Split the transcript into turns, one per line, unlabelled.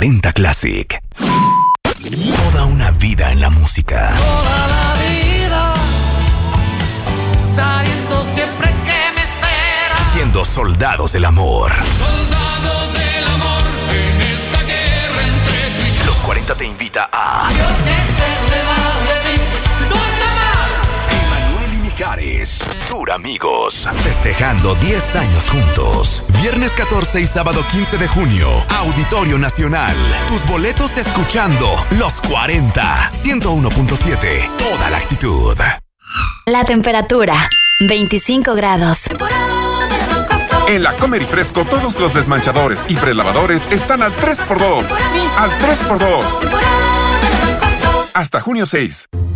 40 Classic. Toda una vida en la música.
Toda la vida, sabiendo siempre que me espera.
Siendo soldados del amor.
Soldados del amor en esta guerra entre tú y yo.
Los 40 te invita a
Dios que se debajo de mí, no está mal.
Emanuel y Mijares, Tour Amigos, festejando 10 años juntos. Viernes 14 y sábado 15 de junio, Auditorio Nacional. Tus boletos escuchando Los 40, 101.7, toda la actitud.
La temperatura, 25 grados.
En la Comer y Fresco, todos los desmanchadores y prelavadores están al 3x2. Sí, al 3x2. Hasta junio 6.